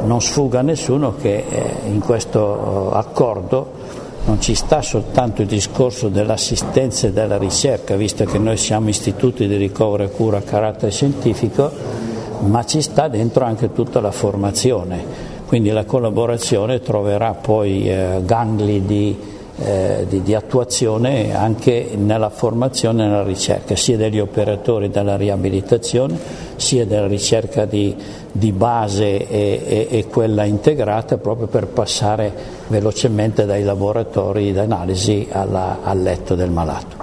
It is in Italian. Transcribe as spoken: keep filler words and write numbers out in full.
non sfugga a nessuno che in questo accordo non ci sta soltanto il discorso dell'assistenza e della ricerca, visto che noi siamo istituti di ricovero e cura a carattere scientifico, ma ci sta dentro anche tutta la formazione, quindi la collaborazione troverà poi eh, gangli di, eh, di, di attuazione anche nella formazione e nella ricerca, sia degli operatori della riabilitazione, sia della ricerca di, di base e, e, e quella integrata, proprio per passare velocemente dai laboratori d'analisi alla, al letto del malato.